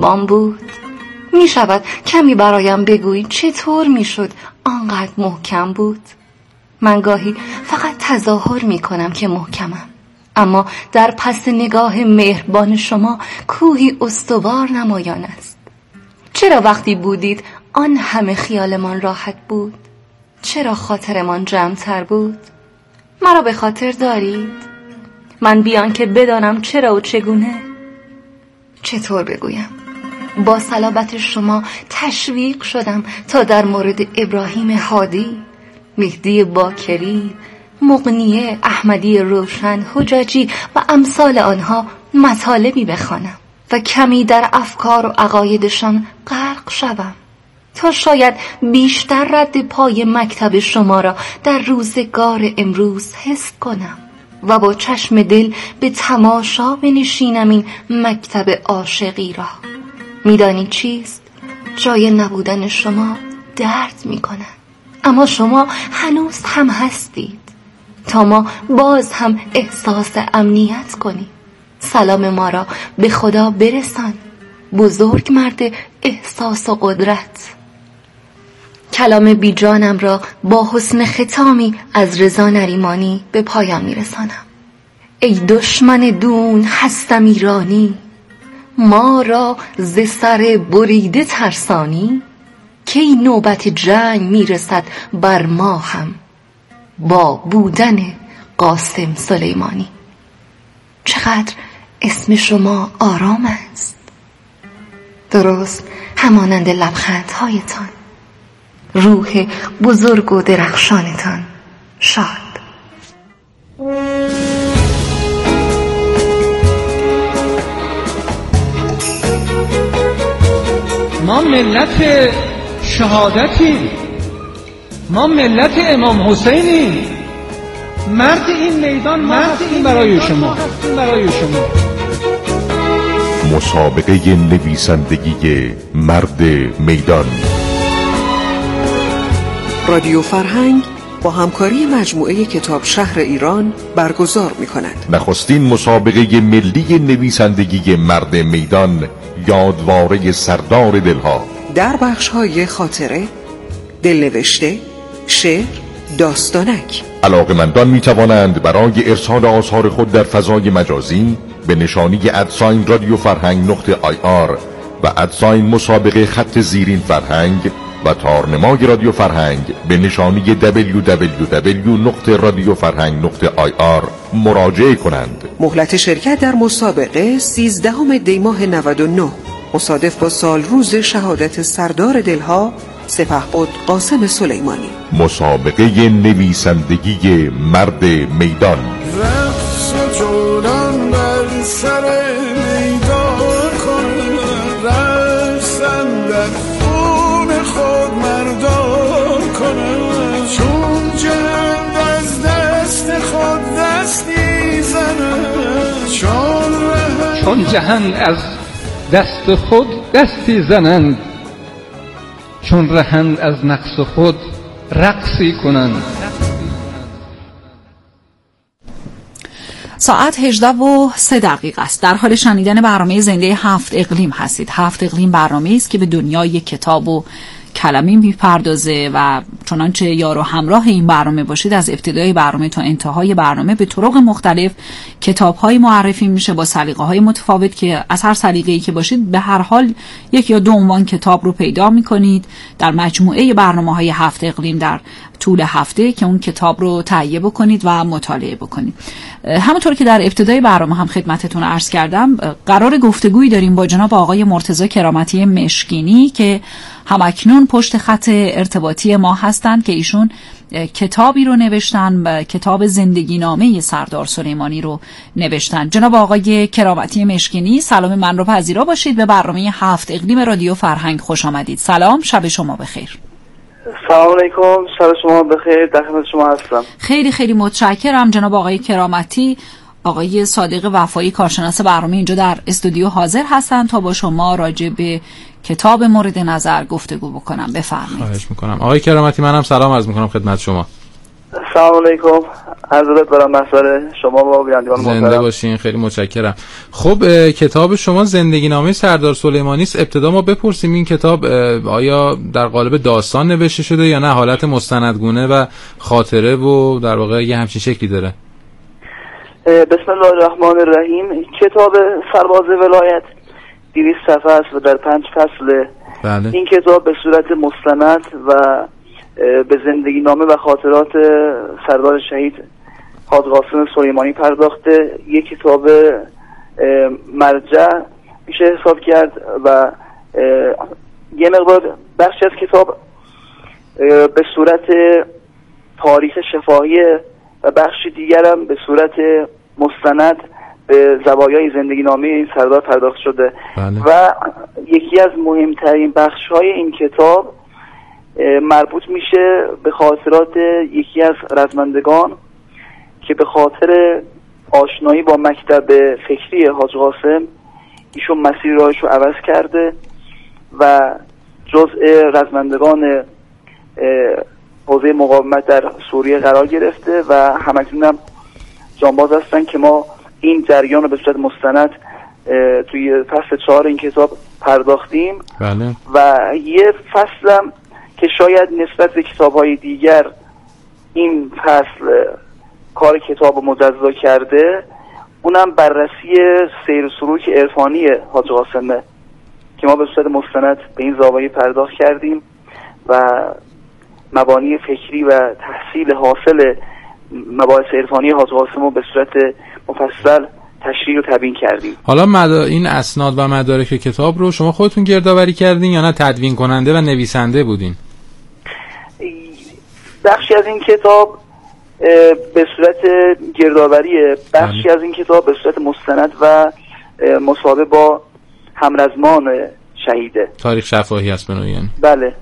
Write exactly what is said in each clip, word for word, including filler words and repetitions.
مهربان بود؟ می شود کمی برایم بگویی چطور می شد آنقدر محکم بود؟ من گاهی فقط تظاهر می کنم که محکمم، اما در پس نگاه مهربان شما کوهی استوار نمایان است. چرا وقتی بودید آن همه خیالمان راحت بود؟ چرا خاطرمان جمع‌تر بود؟ مرا به خاطر دارید؟ من بیان که بدانم چرا و چگونه، چطور بگویم، با صلابت شما تشویق شدم تا در مورد ابراهیم هادی، مهدی باکری، مغنیه، احمدی روشن، حجاجی و امثال آنها مطالبی بخوانم و کمی در افکار و عقایدشان غرق شوم تا شاید بیشتر رد پای مکتب شما را در روزگار امروز حس کنم و با چشم دل به تماشا بنشینم این مکتب عاشقی را. میدانی چیست؟ جای نبودن شما درد میکنه، اما شما هنوز هم هستید تا ما باز هم احساس امنیت کنیم. سلام ما را به خدا برسان، بزرگ مرد احساس و قدرت. کلام بی جانم را با حسن ختامی از رضا نریمانی به پایان میرسانم. ای دشمن دون هستم ایرانی، ما را ز سر بریده ترسانی. کی نوبت جنگ میرسد بر ما هم با بودن قاسم سلیمانی. چقدر اسم شما آرام است، درست همانند لبخندهایتان، روح بزرگ و درخشانتان شاد. ما ملت شهادتیم، ما ملت امام حسینیم. مرد این میدان ما هستیم برای شما، برای شما. مسابقه نویسندگی مرد میدان. رادیو فرهنگ با همکاری مجموعه کتاب شهر ایران برگزار می کند. نخستین مسابقه ملی نویسندگی مرد میدان، یادواره سردار دلها، در بخش‌های خاطره، دلنوشته، شعر، داستانک. علاقه‌مندان می توانند برای ارسال آثار خود در فضای مجازی به نشانی ادساین رادیو فرهنگ نقطه آی آر و ادساین مسابقه خط زیرین فرهنگ و تارنمای رادیو فرهنگ به نشانی دبلیو دبلیو دبلیو نقطه رادیو فرهنگ نقطه آی آر مراجعه کنند. مهلت شرکت در مسابقه سیزدهم دی ماه نود و نه مصادف با سال روز شهادت سردار دلها سپهبد قاسم سلیمانی. مسابقه نویسندگی مرد میدان. رقص جولان بر سر میدان کن، رقصن در خون خود مردان کن. چون جهان از دست خود دستی زنند، چون جهان از دست خود دستی زنند، چون رهند از نقص خود رقصی کنند. ساعت هجده و سه دقیقه است. در حال شنیدن برنامه زنده هفت اقلیم هستید. هفت اقلیم برنامه است که به دنیای کتاب و کلمه میپردازه و چنانچه یار و همراه این برنامه باشید از ابتدای برنامه تا انتهای برنامه به طرق مختلف کتاب‌های معرفی میشه با سلیقه‌های متفاوت که از هر سلیقه‌ای که باشید به هر حال یک یا دو عنوان کتاب رو پیدا می‌کنید در مجموعه برنامه‌های هفت اقلیم در طول هفته که اون کتاب رو تهیه بکنید و مطالعه بکنید. همونطور که در ابتدای برنامه هم خدمتتون عرض کردم قرار گفتگویی داریم با جناب آقای مرتضی کرامتی مشکینی که همکنون پشت خط ارتباطی ما هستند که ایشون کتابی رو نوشتن، کتاب زندگی نامه سردار سلیمانی رو نوشتن. جناب آقای کرامتی مشکینی سلام من رو پذیرا باشید، به برنامه هفت اقلیم رادیو فرهنگ خوش آمدید. سلام، شب شما بخیر. سلام علیکم، شب شما بخیر، در خدمت شما هستم. خیلی خیلی متشکرم جناب آقای کرامتی. آقای صادق وفایی کارشناس برنامه اینجا در استودیو حاضر هستن تا با شما راجع به کتاب مورد نظر گفتگو بکنم. بفرمایید. خواهش میکنم. آقای کرامتی منم سلام عرض میکنم خدمت شما. سلام علیکم، حضرت برام مسئله شما با بینندگان محترم. زنده باشین، خیلی متشکرم. خب کتاب شما زندگی نامه سردار سلیمانی است. ابتدا ما بپرسیم این کتاب آیا در قالب داستان نوشته شده یا نه حالت مستندگونه و خاطره و در واقع یه همچین شکلی داره؟ بسم الله الرحمن الرحیم. کتاب سرباز ولایت دویست صفحه است و در پنج فصل. بله. این کتاب به صورت مستند و به زندگی نامه و خاطرات سردار شهید حاج قاسم سلیمانی پرداخته. یک کتاب مرجع میشه حساب کرد و یه مقدار بخشی از کتاب به صورت تاریخ شفاهی و بخشی دیگرم به صورت مستند به زوایای زندگی نامه این سردار پرداخت شده. بله. و یکی از مهمترین بخش‌های این کتاب مربوط میشه به خاطرات یکی از رزمندگان که به خاطر آشنایی با مکتب فکری حاج قاسم ایشون مسیر راهش رو عوض کرده و جزء رزمندگان حوزه مقاومت در سوریه قرار گرفته و همکنون هم جانباز هستن که ما این جریان رو به صورت مستند توی فصل چهار این کتاب پرداختیم. بله. و یه فصلم که شاید نسبت به کتاب‌های دیگر این فصل کار کتاب رو مجزا کرده، اونم بررسی سیر و سلوک عرفانی حاج قاسمه که ما به صورت مستند به این زاویه پرداخت کردیم و مبانی فکری و تحصیل حاصل مباحث عرفانی حاج قاسم رو به صورت مفصل تشریح و تبیین کردیم. حالا مدا... این اسناد و مدارک کتاب رو شما خودتون گردآوری کردین یا نه تدوین کننده و نویسنده بودین؟ بخشی از این کتاب به صورت گردآوری، بخشی از این کتاب به صورت مستند و مصاحبه با همرزمان شهیده. تاریخ شفاهی است به نوعی. بله.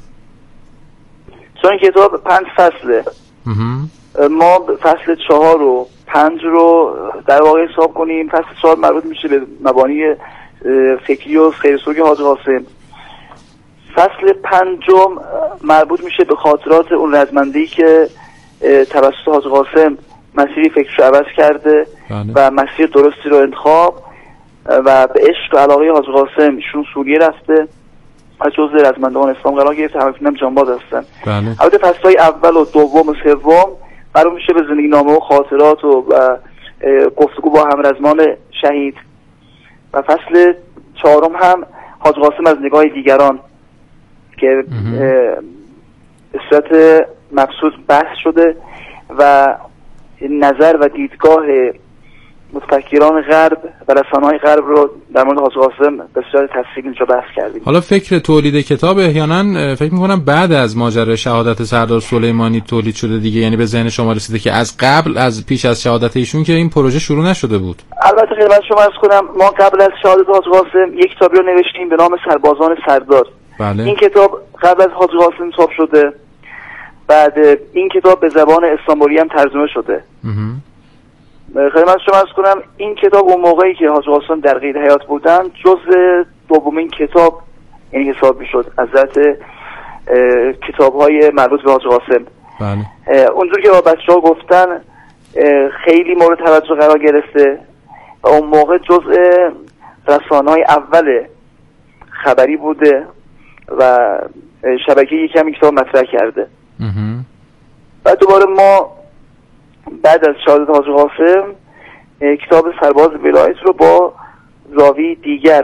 چون این کتاب پنج فصله. ما فصل چهار و پنج رو در واقع حساب کنیم. فصل چهار مربوط میشه به مبانی فکری و خیر سلوک حاج قاسم. فصل پنجم مربوط میشه به خاطرات اون رزمنده‌ای که توسط حاج قاسم مسیری فکرشو عوض کرده. بله. و مسیر درستی رو انتخاب و به عشق و علاقه حاج قاسم ایشون سوریه رفته و جزء رزمندگان اسلام قرار گرفته. همه جانباز هستن. بله. البته فصل‌های اول و دوم و سوم مربوط میشه به زندگی نامه و خاطرات و, و گفتگو با همرزمان شهید. و فصل چهارم هم حاج قاسم از نگاه دیگران که به صورت مبسوط بحث شده و نظر و دیدگاه متفکران غرب و رسانه‌های غرب رو در مورد حاج قاسم به صورت تفصیلی اینجا بحث کردیم. حالا فکر تولید کتاب احیانا فکر می‌کنم بعد از ماجرای شهادت سردار سلیمانی تولید شده دیگه، یعنی به ذهن شما رسیده که از قبل از پیش از شهادت ایشون که این پروژه شروع نشده بود؟ البته خدمت شما عرض کنم ما قبل از شهادت حاج قاسم یک کتابی رو نوشتیم به نام سربازان سردار. بله. این کتاب قبل از حاج قاسم چاپ شده. بعد این کتاب به زبان استانبولی هم ترجمه شده. خدمت شما عرض کنم این کتاب اون موقعی که حاج قاسم در قید حیات بودن جزء دومین کتاب یعنی حساب میشد از جهت کتاب‌های مربوط به حاج قاسم. بله. اونجور که با بچه‌ها گفتن خیلی مورد توجه قرار گرفته و اون موقع جزء رسانه‌های اول خبری بوده و شبکه یکم این کتاب مطرح کرده. بعد دوباره ما بعد از شهادت حاج قاسم کتاب سرباز ولایت رو با زاویه دیگر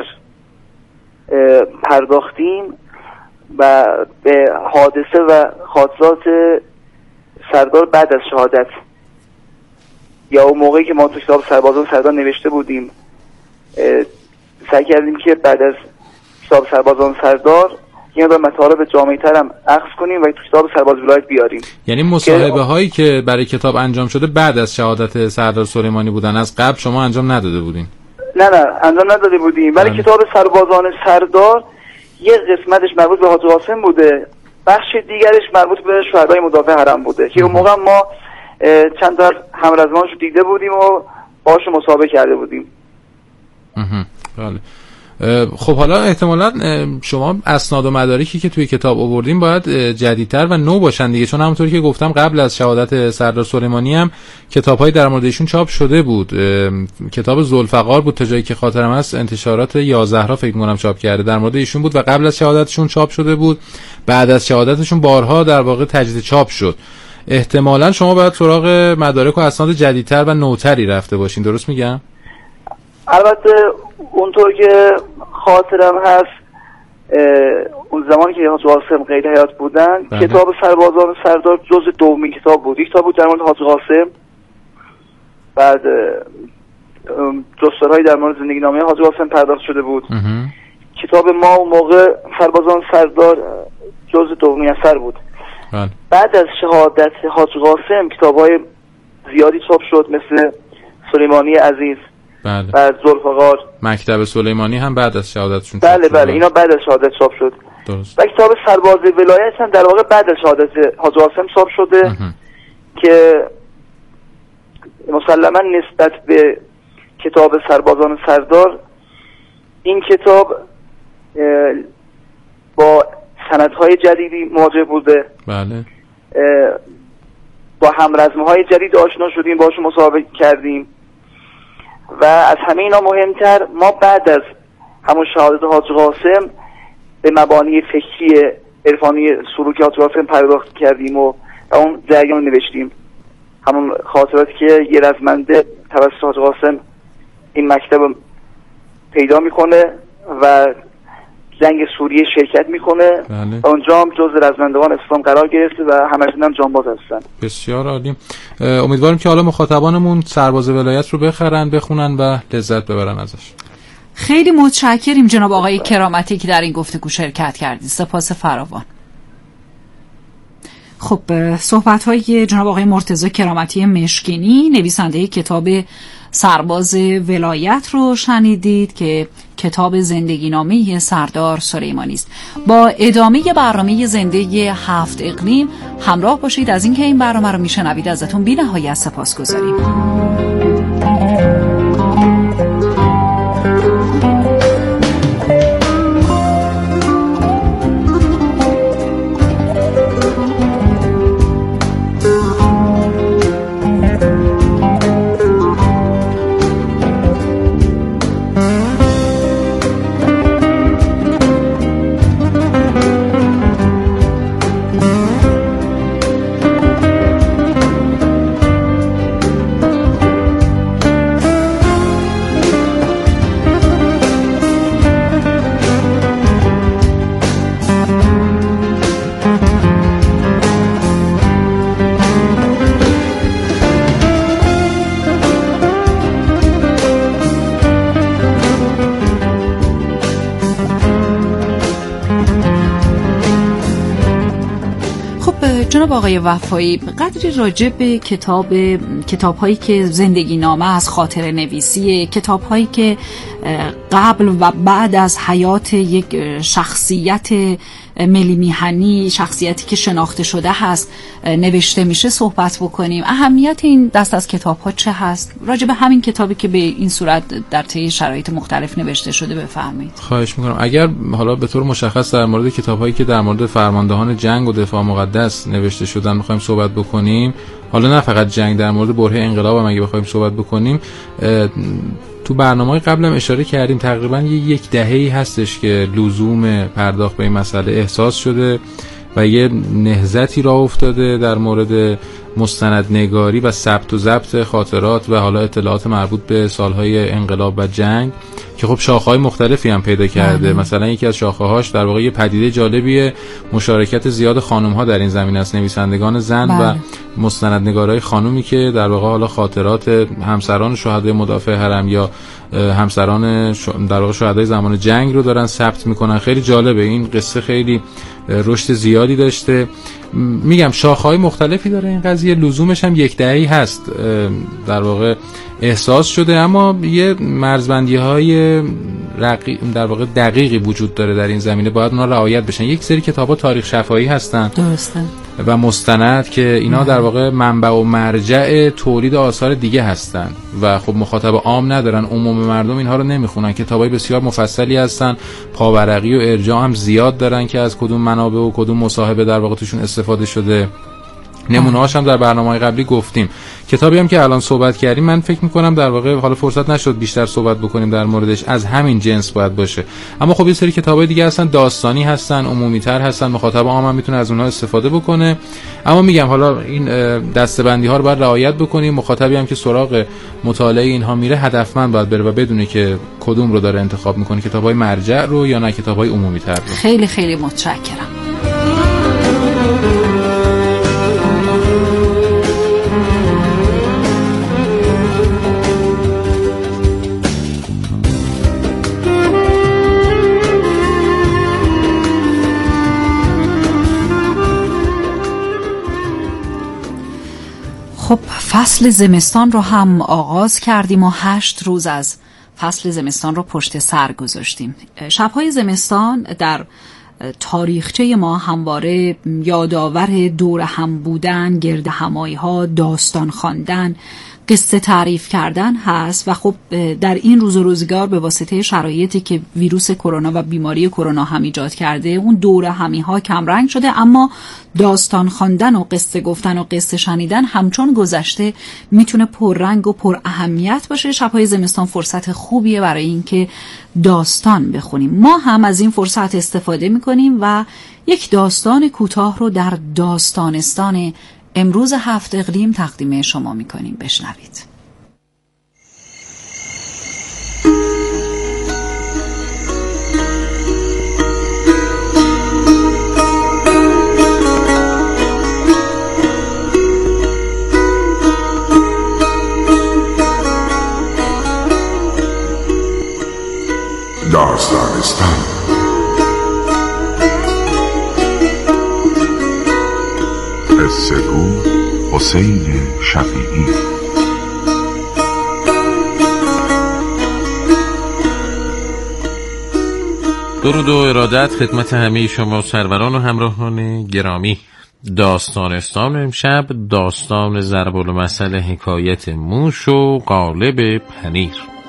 پرداختیم و به حادثه و خاطرات سردار بعد از شهادت یا اون موقعی که ما تو کتاب سربازان سردار نوشته بودیم سعی کردیم که بعد از کتاب سربازان سردار یه مقدار مطالب جامع‌تر هم اخذ کنیم و تو کتاب سرباز ولایت بیاریم. یعنی مصاحبه هایی که برای کتاب انجام شده بعد از شهادت سردار سلیمانی بودن، از قبل شما انجام نداده بودین؟ نه نه انجام نداده بودیم، ولی کتاب سربازان سردار یه قسمتش مربوط به حاج قاسم بوده، بخش دیگرش مربوط به شهدای مدافع حرم بوده که اون موقع ما چند تا همرزمانش دیده بودیم و باهاش مصاحبه کرده بودیم. بله. خب حالا احتمالاً شما اسناد و مدارکی که توی کتاب آوردین باید جدیدتر و نو باشن دیگه، چون همونطوری که گفتم قبل از شهادت سردار سلیمانی هم کتاب‌های در مورد ایشون چاپ شده بود. کتاب ذوالفقار بود تا جایی که خاطرم هست، انتشارات یا زهرا فکر می‌کنم چاپ کرده، در مورد ایشون بود و قبل از شهادتشون چاپ شده بود. بعد از شهادتشون بارها در واقع تجدید چاپ شد. احتمالاً شما باید سراغ مدارک و اسناد جدیدتر و نوتری رفته باشین، درست میگم؟ البته اونطور که خاطرم هست اون زمانی که حاج قاسم قید حیات بودن بله. کتاب سربازان سردار جزء دومین کتاب بود. یک کتاب بود در مورد حاج قاسم، بعد جستارهایی در مورد زندگی نامه حاج قاسم پرداخت شده بود. اه. کتاب ما اون موقع سربازان سردار جزء دومین اثر بود. بله. بعد از شهادت حاج قاسم کتاب‌های زیادی چاپ شد، مثل سلیمانی عزیز، بله. بعد ذوالفقار، مکتب سلیمانی هم بعد از شهادتشون بله بله بله اینا بعد از شهادت چاپ شد. درست. و کتاب سرباز ولایت هم در واقع بعد از شهادت حاج قاسم چاپ شده اه. که مسلما نسبت به کتاب سربازان سردار این کتاب با سندهای جدیدی مواجه بوده. بله. با همرزمهای جدید آشنا شدیم، باشون مصاحبه کردیم و از همه اینا مهمتر ما بعد از همون شهادت حاج قاسم به مبانی فکری عرفانی سلوک حاج قاسم پرداخت کردیم و اون جریان نوشتیم، همون خاطراتی که یه رزمنده توسط حاج قاسم این مکتب پیدا میکنه و جنگ سوریه شرکت میکنه. بله. و اونجا هم جز رزمندگان اسلام قرار گرفته و همشون هم جانباز هستن. بسیار عالی. امیدواریم که حالا مخاطبانمون سرباز ولایت رو بخرن، بخونن و لذت ببرن ازش. خیلی متشکریم جناب آقای کرامتی که در این گفتگو شرکت کردید. سپاس فراوان. خب صحبت‌های جناب آقای مرتضی کرامتی مشکینی، نویسنده کتاب سرباز ولایت رو شنیدید که کتاب زندگی نامه سردار سلیمانی است. با ادامه برنامه زنده هفت اقلیم همراه باشید. از اینکه این برنامه رو میشنوید ازتون بی‌نهایت سپاسگزاریم. جناب آقای وفایی، قدری راجع به کتاب کتاب‌هایی که زندگی نامه از خاطر نویسی، کتاب‌هایی که قبل و بعد از حیات یک شخصیت ملی میهنی، شخصیتی که شناخته شده هست نوشته میشه صحبت بکنیم. اهمیت این دست از کتاب‌ها چه هست؟ راجع به همین کتابی که به این صورت در طی شرایط مختلف نوشته شده بفرمایید. خواهش می‌کنم. اگر حالا به طور مشخص در مورد کتاب‌هایی که در مورد فرماندهان جنگ و دفاع مقدس نوشته شدن می‌خوایم صحبت بکنیم، حالا نه فقط جنگ، در مورد برهه انقلاب هم اگه بخوایم صحبت بکنیم، تو برنامه‌های قبلم اشاره کردیم تقریباً یک دهه‌ای هستش که لزوم پرداخت به این مسئله احساس شده و یه نهضتی راه افتاده در مورد مستندنگاری و ثبت و ضبط خاطرات و حالا اطلاعات مربوط به سالهای انقلاب و جنگ که خب شاخه‌های مختلفی هم پیدا کرده. مم. مثلا یکی از شاخه‌هاش در واقع یه پدیده جالبیه، مشارکت زیاد خانم‌ها در این زمینه است، نویسندگان زن بله. و مستندنگارای خانومی که در واقع حالا خاطرات همسران شهدای مدافع حرم یا همسران در واقع شهدای زمان جنگ رو دارن ثبت میکنن. خیلی جالبه این قصه، خیلی رشد زیادی داشته میگم شاخه‌های مختلفی داره این قضیه، لزومش هم یک دهه‌ای هست در واقع احساس شده، اما یه مرزبندی‌های رقی... در واقع دقیقی وجود داره در این زمینه، باید اونا رعایت بشن. یک سری کتاب‌ها تاریخ شفاهی هستن درسته و مستند که اینا در واقع منبع و مرجع تولید آثار دیگه هستن و خب مخاطب عام ندارن، عموم مردم اینها رو نمیخونن. کتابای بسیار مفصلی هستن، پاورقی و ارجاع هم زیاد دارن که از کدوم منابع و کدوم مصاحبه در واقع توشون استفاده شده. نمونه‌هاش هم در برنامه‌های قبلی گفتیم. کتابی هم که الان صحبت کردیم من فکر می‌کنم در واقع حالا فرصت نشد بیشتر صحبت بکنیم در موردش، از همین جنس باید باشه. اما خب یه سری کتابای دیگه هستن، داستانی هستن، عمومی‌تر هستن، مخاطب عام هم میتونه از اونها استفاده بکنه. اما میگم حالا این دسته‌بندی‌ها رو باید رعایت بکنیم. مخاطبی هم که سراغ مطالعه اینها میره هدفمند باید بره و بدونه که کدوم رو داره انتخاب می‌کنه، کتابای مرجع رو یا نه کتابای عمومی‌تر رو. خیلی خیلی متشکرم. خب فصل زمستان رو هم آغاز کردیم و هشت روز از فصل زمستان رو پشت سر گذاشتیم. شب‌های زمستان در تاریخچه ما همواره یادآور دور هم بودن، گرد همایی‌ها، داستان خواندن، قصه تعریف کردن هست و خب در این روز و روزگار به واسطه شرایطی که ویروس کرونا و بیماری کرونا هم ایجاد کرده اون دور همی‌ها کم رنگ شده، اما داستان خواندن و قصه گفتن و قصه شنیدن همچون گذشته میتونه پررنگ و پر اهمیت باشه. شب‌های زمستان فرصت خوبیه برای اینکه داستان بخونیم. ما هم از این فرصت استفاده میکنیم و یک داستان کوتاه رو در داستانستان امروز هفت اقلیم تقدیم شما میکنیم. بشنوید. داستانستان قصه گو حسین شفیعی. درود و ارادت خدمت همه شما سروران و همراهان گرامی. داستانستان امشب داستان ضرب المثل حکایت موش و قالب پنیر.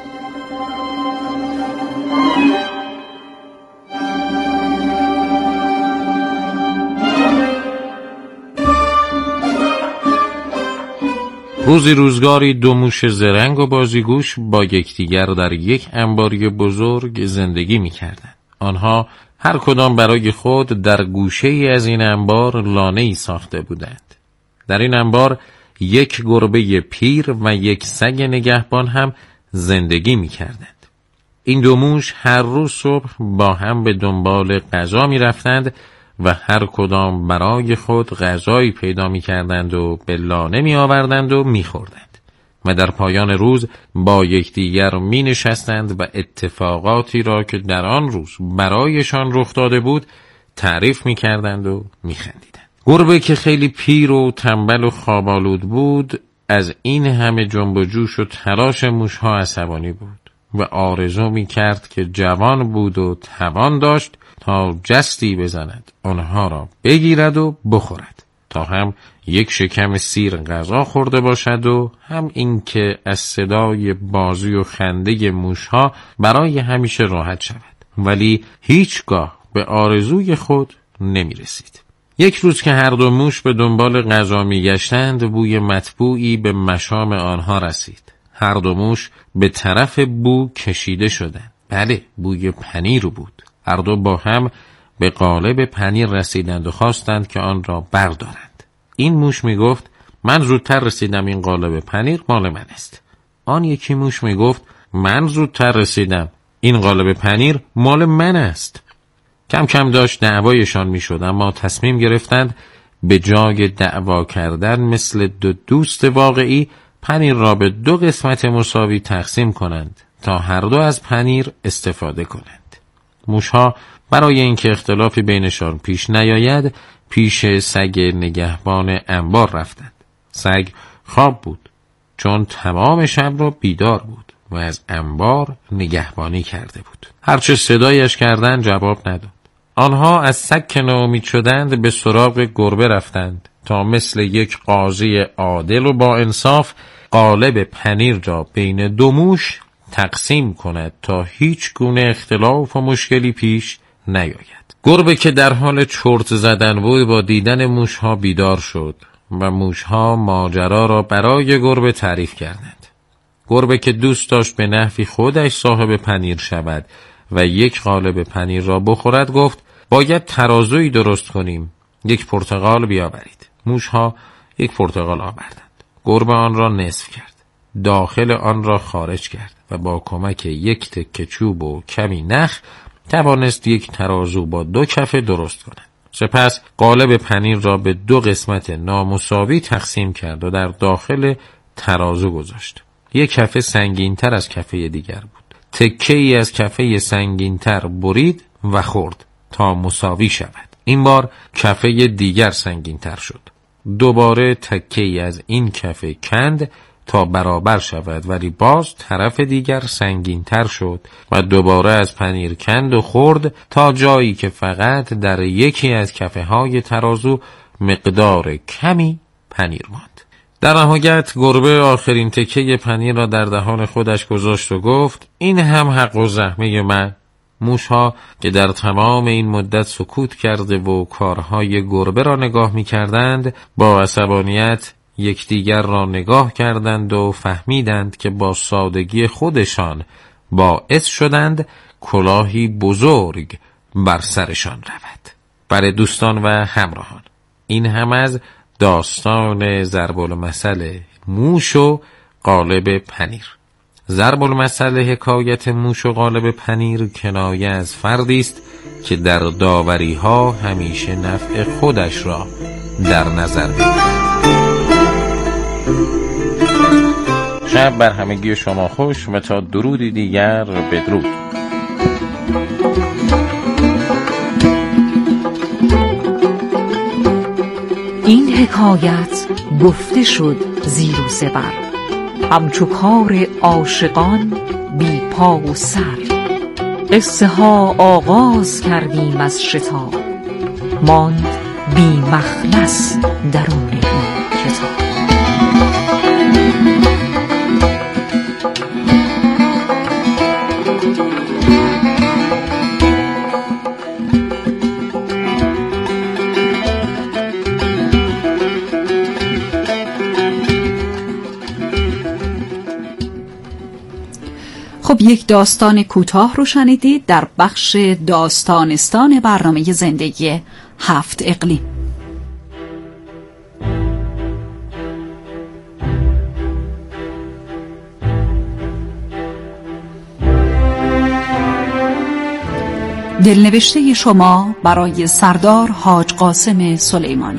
روزی روزگاری دو موش زرنگ و بازیگوش با یکدیگر در یک انباری بزرگ زندگی می‌کردند. آنها هر کدام برای خود در گوشه‌ای از این انبار لانه‌ای ساخته بودند. در این انبار یک گربه پیر و یک سگ نگهبان هم زندگی می‌کردند. این دو موش هر روز صبح با هم به دنبال غذا می‌رفتند و هر کدام برای خود غذایی پیدا می کردند و به لانه می آوردند و می خوردند و در پایان روز با یکدیگر می نشستند و اتفاقاتی را که در آن روز برایشان رخ داده بود تعریف می کردند و می خندیدند. گربه که خیلی پیر و تنبل و خواب‌آلود بود از این همه جنب و جوش و تلاش موشها عصبانی بود و آرزو می کرد که جوان بود و توان داشت تا جستی بزند، آنها را بگیرد و بخورد، تا هم یک شکم سیر غذا خورده باشد و هم اینکه از صدای بازی و خنده موشها برای همیشه راحت شود. ولی هیچگاه به آرزوی خود نمی رسید. یک روز که هر دو موش به دنبال غذا می گشتند بوی مطبوعی به مشام آنها رسید. هر دو موش به طرف بو کشیده شدند. بله، بوی پنیر بود. هر دو با هم به قالب پنیر رسیدند و خواستند که آن را بردارند. این موش می گفت من زودتر رسیدم، این قالب پنیر مال من است. آن یکی موش می گفت من زودتر رسیدم، این قالب پنیر مال من است. کم کم داشت دعوایشان می شد، اما تصمیم گرفتند به جای دعوا کردن مثل دو دوست واقعی پنیر را به دو قسمت مساوی تقسیم کنند تا هر دو از پنیر استفاده کنند. موشها برای اینکه اختلافی بینشان پیش نیاید پیش سگ نگهبان انبار رفتند. سگ خواب بود چون تمام شب را بیدار بود و از انبار نگهبانی کرده بود. هرچه صدایش کردند جواب نداد. آنها از سگ که ناامید شدند به سراغ گربه رفتند تا مثل یک قاضی عادل و با انصاف قالب پنیر را بین دو موش تقسیم کند تا هیچ گونه اختلاف و مشکلی پیش نیاید. گربه که در حال چرت زدن بود با دیدن موشها بیدار شد و موشها ماجرا را برای گربه تعریف کردند. گربه که دوست داشت به نحوی خودش صاحب پنیر شود و یک قالب پنیر را بخورد گفت باید ترازویی درست کنیم، یک پرتقال بیاورید. موشها یک پرتقال آوردند. گربه آن را نصف کرد، داخل آن را خارج کرد و با کمک یک تکه چوب و کمی نخ توانست یک ترازو با دو کفه درست کند. سپس قالب پنیر را به دو قسمت نامساوی تقسیم کرد و در داخل ترازو گذاشت. یک کفه سنگین‌تر از کفه دیگر بود. تکه ای از کفه سنگین‌تر برید و خورد تا مساوی شود. این بار کفه دیگر سنگین‌تر شد. دوباره تکه ای از این کفه کند تا برابر شود ولی باز طرف دیگر سنگین‌تر شد و دوباره از پنیر کند و خورد تا جایی که فقط در یکی از کفه های ترازو مقدار کمی پنیر ماند. در نهایت گربه آخرین تکه پنیر را در دهان خودش گذاشت و گفت این هم حق و زحمه من. موشها که در تمام این مدت سکوت کرده و کارهای گربه را نگاه می کردند با عصبانیت یکدیگر را نگاه کردند و فهمیدند که با سادگی خودشان باعث شدند کلاهی بزرگ بر سرشان رود. برای دوستان و همراهان، این هم از داستان ضرب المثل موش و قالب پنیر. ضرب المثل حکایت موش و قالب پنیر کنایه از فردی است که در داوری ها همیشه نفع خودش را در نظر می‌گیرد. شب بر همگی شما خوش و تا درودی دیگر بدرود. این حکایت گفته شد زیر و زبر، همچو کار عاشقان بی پا و سر. قصه ها آغاز کردیم از شتاب، ماند بی مخلص درون این کتاب. خب یک داستان کوتاه رو شنیدید در بخش داستانستان برنامه زندگی هفت اقلیم. دلنوشته شما برای سردار حاج قاسم سلیمانی.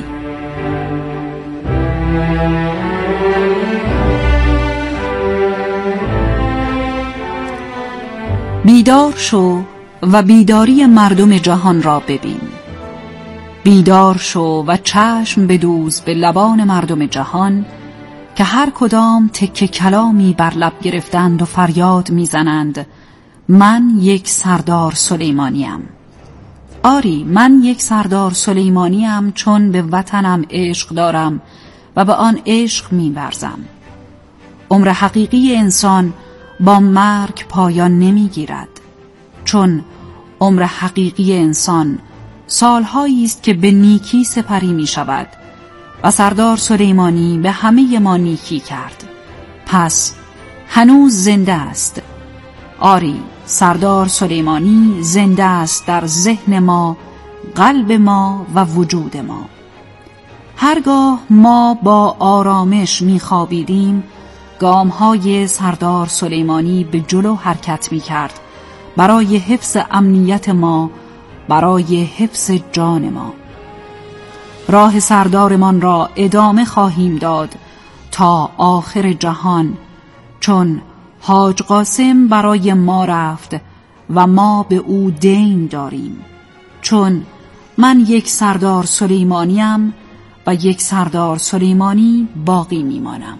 بیدار شو و بیداری مردم جهان را ببین. بیدار شو و چشم بدوز به لبان مردم جهان که هر کدام تکه کلامی بر لب گرفتند و فریاد میزنند من یک سردار سلیمانیم. آری من یک سردار سلیمانیم، چون به وطنم عشق دارم و به آن عشق می‌ورزم. عمر حقیقی انسان با مرگ پایان نمیگیرد، چون عمر حقیقی انسان سالهایی است که به نیکی سپری می شود و سردار سلیمانی به همه ما نیکی کرد، پس هنوز زنده است. آری سردار سلیمانی زنده است در ذهن ما، قلب ما و وجود ما. هرگاه ما با آرامش می خوابیدیم گام‌های سردار سلیمانی به جلو حرکت می‌کرد برای حفظ امنیت ما، برای حفظ جان ما. راه سردارمان را ادامه خواهیم داد تا آخر جهان، چون حاج قاسم برای ما رفت و ما به او دین داریم، چون من یک سردار سلیمانیم و یک سردار سلیمانی باقی میمانم.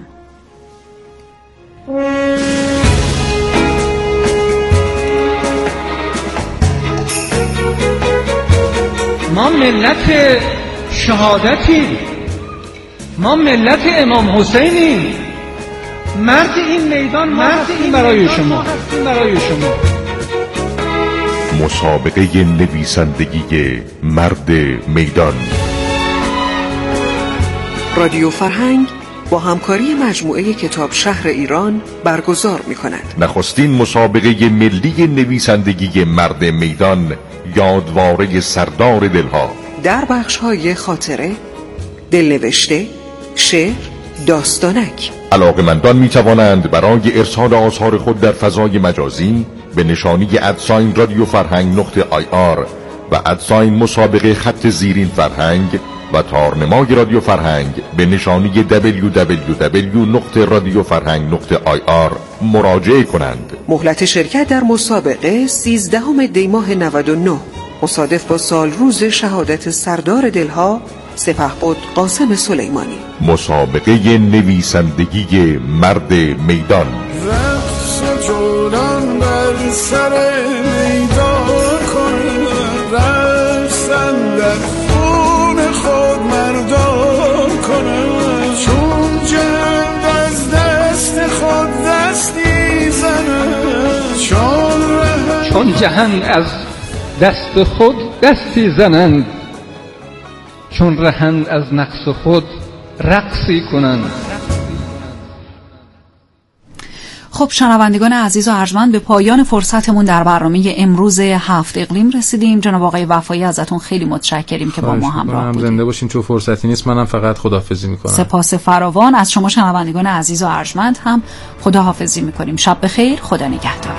ما ملت شهادتیم، ما ملت امام حسینیم. مرد این میدان، مرد این برای شما، برای شما. مسابقه نویسندگی مرد میدان. رادیو فرهنگ با همکاری مجموعه کتاب شهر ایران برگزار می کند. نخستین مسابقه ملی نویسندگی مرد میدان، یادواره سردار دلها، در بخش‌های خاطره، دلنوشته، شعر، داستانک. علاقه‌مندان می توانند برای ارسال آثار خود در فضای مجازی به نشانی ادساین رادیو فرهنگ نقطه آی آر و ادساین مسابقه خط زیرین فرهنگ و تارنمای رادیو فرهنگ به نشانی دبلیو دبلیو دبلیو نقطه رادیو فرهنگ نقطه آی آر مراجعه کنند. مهلت شرکت در مسابقه سیزدهم دی ماه نود و نه مصادف با سال روز شهادت سردار دلها سپهبد قاسم سلیمانی. مسابقه نویسندگی مرد میدان. رقص جولان بر سر میدان کن، رقصن در خون خود مردان کنه، چون جهان از دست خود دستی زنه، چون ره چون جهان از دست خود دستی زنند، چون رهند از نقص خود رقصی کنند. خب شنوندگان عزیز و ارجمند، به پایان فرصتمون در برنامه امروز هفت اقلیم رسیدیم. جناب آقای وفایی ازتون خیلی متشکریم که با ما همراه بودید. زنده باشین، چون فرصتی نیست منم فقط خداحافظی میکنم. سپاس فراوان. از شما شنوندگان عزیز و ارجمند هم خداحافظی میکنیم. شب بخیر، خدا نگهدار.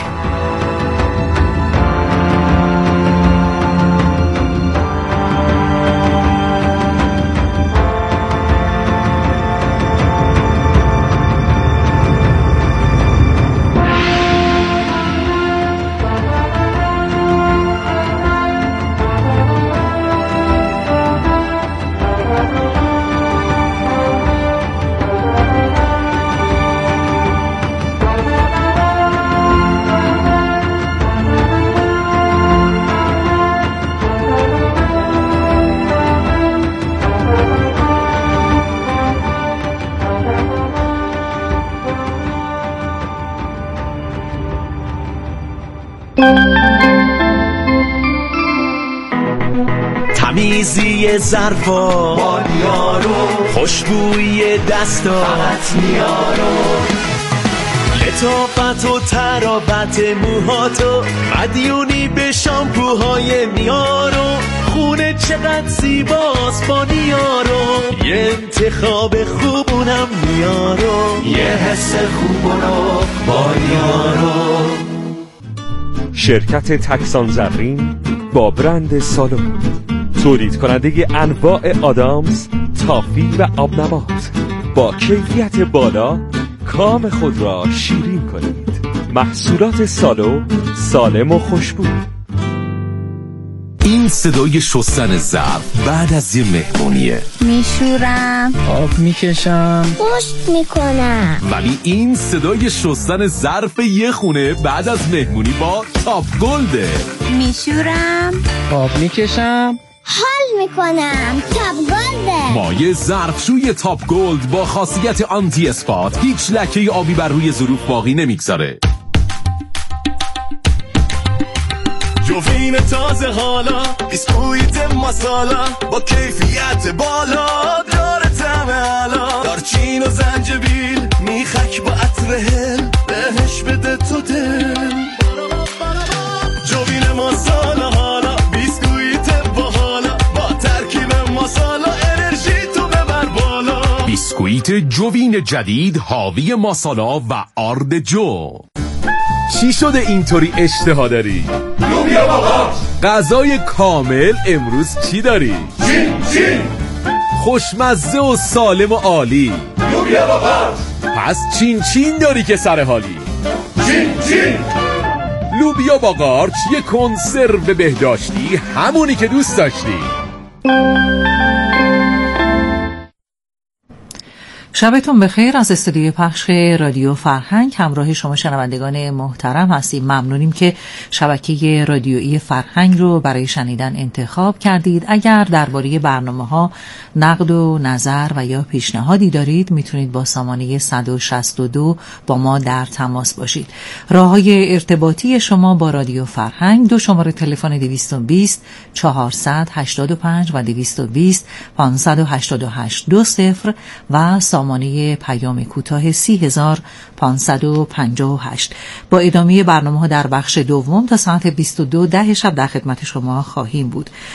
تمیزی ظرفا بالیارو، خوشبویی دستا فقط میارو، لطافت و ترابط موهاتو، مدیونی به شامپوهای میارو، خونه چقدر زیباست با نیارو، یه انتخاب خوبونم میارو، یه حس خوبونو با نیارو. شرکت تکسان زرین با برند سالو، تولید کننده انواع آدامز، تافی و آبنبات، با کیفیت بالا کام خود را شیرین کنید. محصولات سالو سالم و خوشبو. این صدای شستن ظرف بعد از یه مهمونیه. میشورم، آب میکشم، پشت میکنم. ولی این صدای شستن ظرف یه خونه بعد از مهمونی با تاپ گلده. میشورم، آب میکشم، حال میکنم. تاپ گلده. مایع ظرفشوی تاپ گلد با خاصیت آنتی اسپات هیچ لکه آبی بر روی ظروف باقی نمیگذاره. جوین تازه حالا، بیسکویت مسالا با کیفیت بالا، داره طعم علا، دارچین و زنجبیل میخک با عطر هل، بهش بده تو دل. جوین مسالا حالا، بیسکویت باحالا با ترکیب مسالا، انرژی تو ببر بالا. بیسکویت جوین جدید حاوی مسالا و آرد جو. چی شده اینطوری اشتها داری؟ لوبیا بابا. غذای کامل امروز چی داری؟ چین چین. خوشمزه و سالم و عالی. لوبیا بابا. پس چین چین داری که سر حالی. چین چین. لوبیا با قارچ، یه کنسرو بهداشتی، همونی که دوست داشتی. شبتون بخیر. از استودیوی پخش رادیو فرهنگ همراه شما شنوندگان محترم هستیم. ممنونیم که شبکه رادیویی فرهنگ رو برای شنیدن انتخاب کردید. اگر درباره برنامه‌ها نقد و نظر و یا پیشنهادی دارید میتونید با سامانه صد و شصت و دو با ما در تماس باشید. راه‌های ارتباطی شما با رادیو فرهنگ: دو شماره تلفن دویست و بیست چهارصد و هشتاد و پنج و دویست و بیست پانصد و هشتاد و هشت دو صفر و سامانه پیام کوتاه سی هزار پانصد و پنجاه و هشت. با ادامه برنامه ها در بخش دوم تا ساعت بیست و دو ده شب در خدمت شما خواهیم بود.